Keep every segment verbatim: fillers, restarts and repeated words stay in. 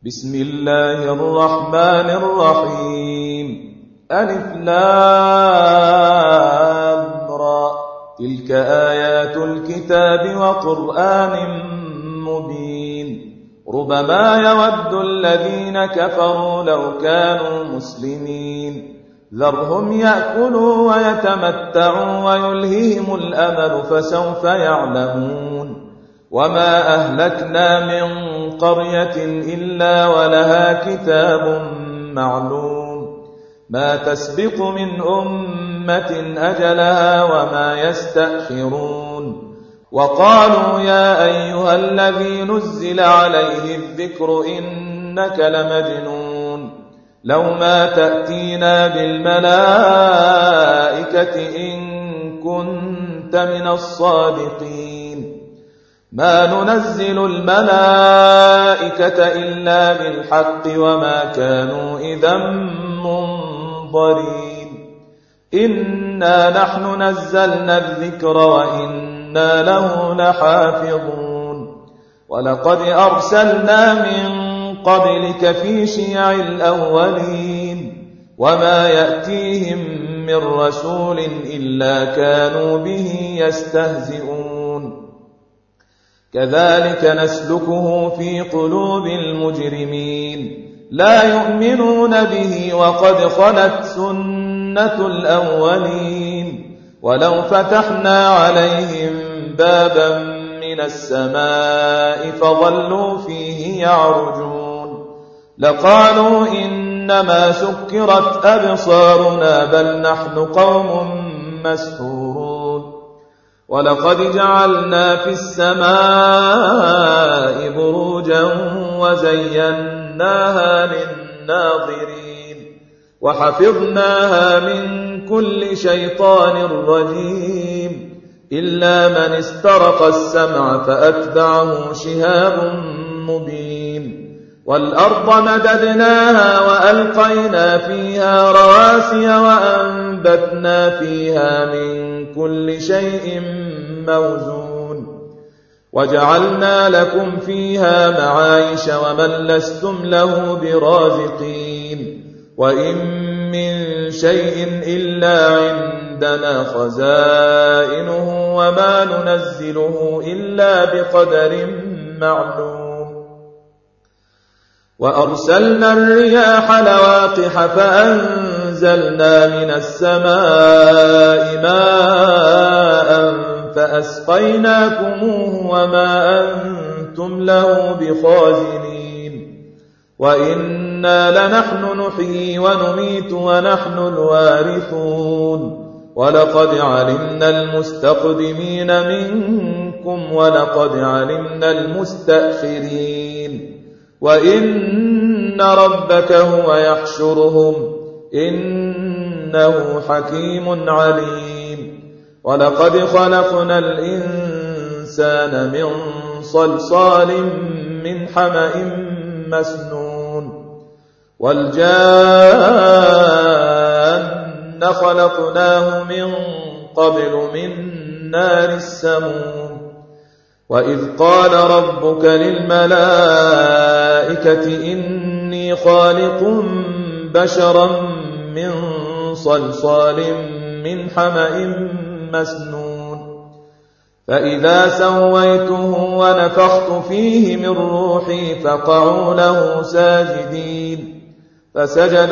بسم الله الرحمن الرحيم. ألف لام را، تلك آيات الكتاب وقرآن مبين. ربما يود الذين كفروا لو كانوا مسلمين، ذرهم يأكلوا ويتمتعوا ويلههم الأمل فسوف يعلمون. وما أهلكنا من قرية إلا ولها كتاب معلوم، ما تسبق من أمة أجلها وما يستأخرون. وقالوا يا أيها الذي نزل عليه الذكر إنك لمجنون، لو ما تأتينا بالملائكة إن كنت من الصادقين. ما ننزل الملائكة إلا بالحق وما كانوا إذا منظرين. إنا نحن نزلنا الذكر وإنا له لحافظون. ولقد أرسلنا من قبلك في شيع الأولين، وما يأتيهم من رسول إلا كانوا به يستهزئون. كذلك نسلكه في قلوب المجرمين، لا يؤمنون به وقد خلت سنة الأولين. ولو فتحنا عليهم بابا من السماء فظلوا فيه يعرجون لقالوا إنما سكرت أبصارنا بل نحن قوم مسحورون. ولقد جعلنا في السماء بروجا وزيناها للناظرين وحفظناها من كل شيطان رجيم إلا من استرق السمع فأتبعه شهاب مبين. والأرض مددناها وألقينا فيها رواسي وأنبتنا فيها من كل شيء موزون وجعلنا لكم فيها معايش ومن لستم له برازقين. وإن من شيء إلا عندنا خزائنه وما ننزله إلا بقدر معلوم. وأرسلنا الرياح لواقح فأنزلنا من السماء ماء فأسقيناكموه وما أنتم له بخازنين. وإنا لنحن نحيي ونميت ونحن الوارثون. ولقد علمنا المستقدمين منكم ولقد علمنا المستأخرين. وإن ربك هو يحشرهم إنه حكيم عليم. ولقد خلقنا الإنسان من صلصال من حمأ مسنون. والجان خلقناه من قبل من نار السموم. وإذ قال ربك للملائكة إني خالق بشرا من صلصال من حمأ مسنون. فإذا سويته ونفخت فيه من روحي فقعوا له ساجدين. فسجد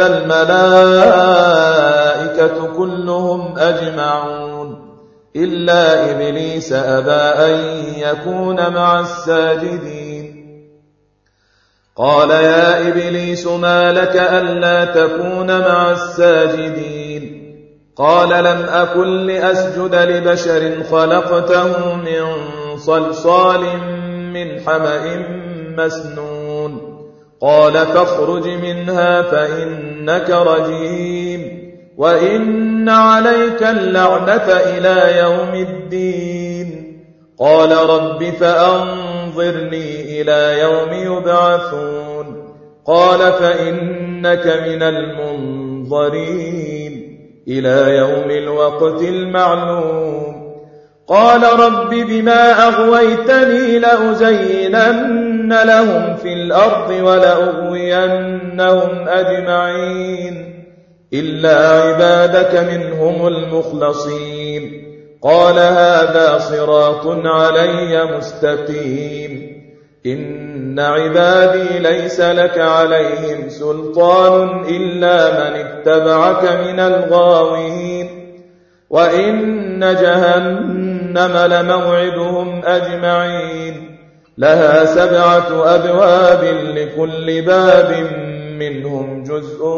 الملائكة كلهم أجمعون إلا إبليس أبى أن يكون مع الساجدين. قال يا إبليس ما لك ألا تكون مع الساجدين؟ قال لم أكن لأسجد لبشر خلقته من صلصال من حمأ مسنون. قال فاخرج منها فإنك رجيم وإن عليك اللعنة إلى يوم الدين. قال رب فأنظرني إلى يوم يبعثون. قال فإنك من المنظرين إلى يوم الوقت المعلوم. قال رب بما أغويتني لأزينن لهم في الأرض ولأغوينهم أجمعين إلا عبادك منهم المخلصين قال هذا صراط علي مستقيم إن عبادي ليس لك عليهم سلطان إلا من اتبعك من الغاوين وإن جهنم لموعدهم أجمعين لها سبعة أبواب لكل باب منهم جزء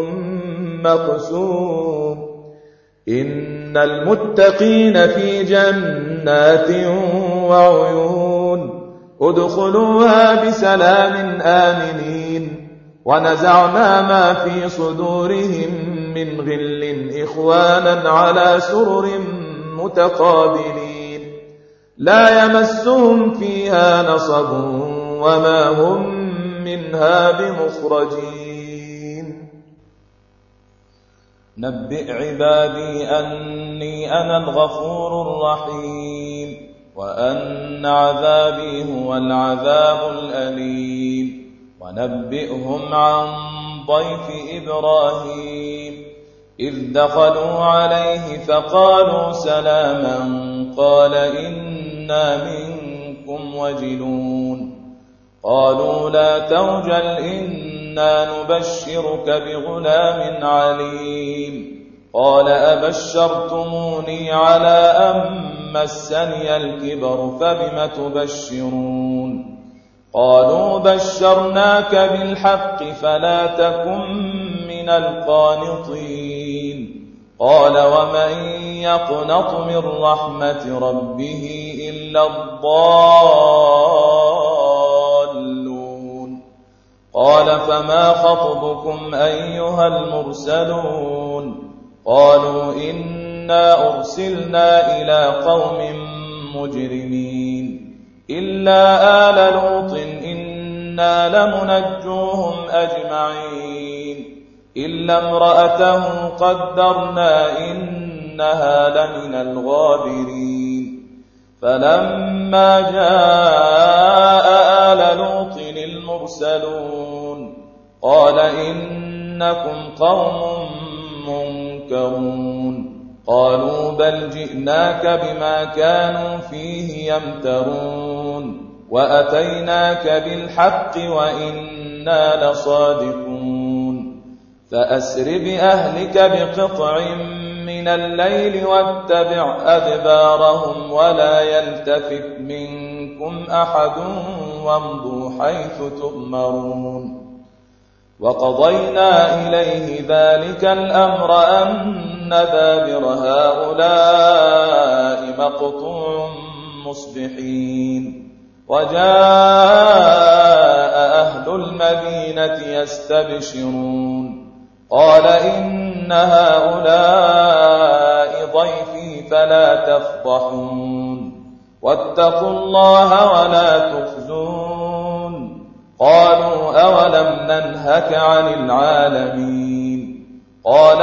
مقسوم إن المتقين في جنات وعيون ادخلوها بسلام آمنين ونزعنا ما في صدورهم من غل إخوانا على سرر متقابلين لا يمسهم فيها نصب وما هم منها بمخرجين نبئ عبادي أني أنا الغفور الرحيم وأن عذابي هو العذاب الأليم ونبئهم عن ضيف إبراهيم إذ دخلوا عليه فقالوا سلاما قال إنا منكم وجلون قالوا لا توجل إنا نبشرك بغلام عليم قال أبشرتموني على أن مسني الكبر فبم تبشرون قالوا بشرناك بالحق فلا تكن من القانطين قال ومن يقنط من رحمة ربه إلا الضالون قال فما خطبكم أيها المرسلون قالوا إنا أرسلنا إلى قوم مجرمين إلا آل لوط إنا لمنجوهم أجمعين إلا امرأته قدرنا إنها لمن الغابرين فلما جاء آل لوط المرسلون قال إنكم قوم منكرون قالوا بل جئناك بما كانوا فيه يمترون وأتيناك بالحق وإنا لصادقون فأسر بأهلك بقطع من الليل واتبع أدبارهم ولا يلتفت منكم أحد وامضوا حيث تؤمرون وقضينا إليه ذلك الأمر أن دابر هؤلاء مقطوع مصبحين وجاء أهل المدينة يستبشرون قال إن هؤلاء ضيفي فلا تفضحون واتقوا الله ولا تخزون قالوا أولم ننهك عن العالمين قال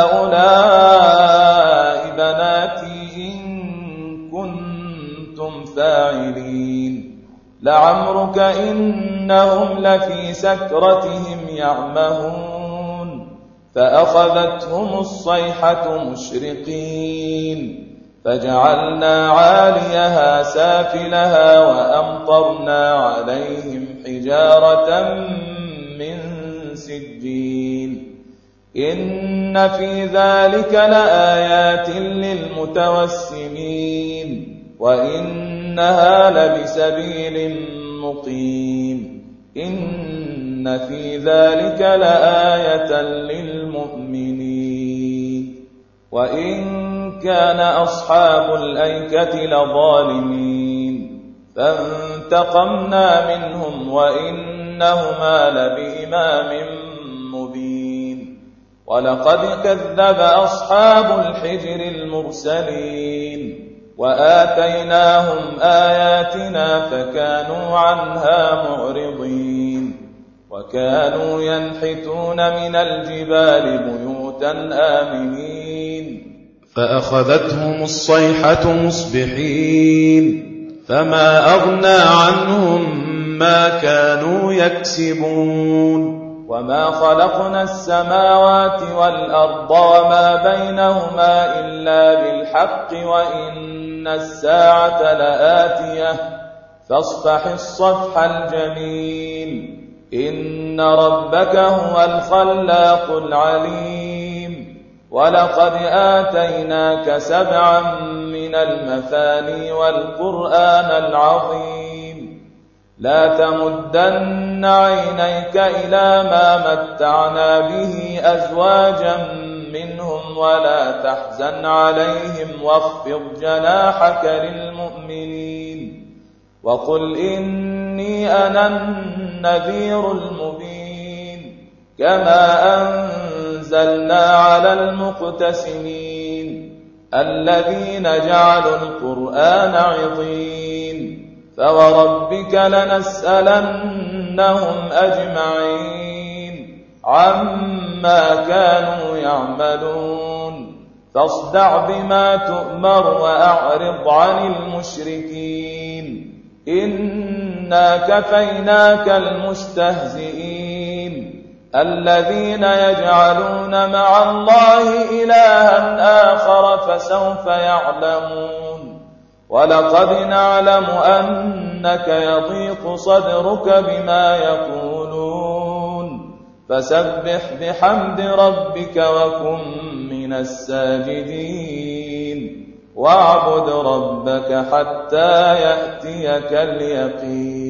هؤلاء بناتي إن كنتم فاعلين لعمرك إنهم لفي سكرتهم يعمهون فأخذتهم الصيحة مشرقين فجعلنا عاليها سافلها وأمطرنا عليهم حجارة من سجيل إن في ذلك لآيات للمتوسمين وإنها لبسبيل مقيم إن في ذلك لآية للمؤمنين وإن كان أصحاب الأيكة لظالمين فانتقمنا منهم وإنهما لبإمام مبين ولقد كذب أصحاب الحجر المرسلين وآتيناهم آياتنا فكانوا عنها معرضين وكانوا ينحتون من الجبال بيوتا آمنين فأخذتهم الصيحة مصبحين فما أغنى عنهم ما كانوا يكسبون وما خلقنا السماوات والأرض وما بينهما إلا بالحق وإن الساعة لآتية فاصفح الصفح الجميل إن ربك هو الخلاق العليم ولقد آتيناك سبعا من المثاني والقرآن العظيم لا تمدن عينيك إلى ما متعنا به أزواجا منهم ولا تحزن عليهم واخفض جناحك للمؤمنين وقل إني أنا النذير المبين كما أنزلنا على المقتسمين الذين جعلوا القرآن عضين فوربك لنسألنهم أجمعين عما كانوا يعملون فاصدع بما تؤمر وأعرض عن المشركين إنا كفيناك المستهزئين الذين يجعلون مع الله إلها آخر فسوف يعلمون ولقد نعلم أنك يضيق صدرك بما يقولون فسبح بحمد ربك وكن من الساجدين واعبد ربك حتى يأتيك اليقين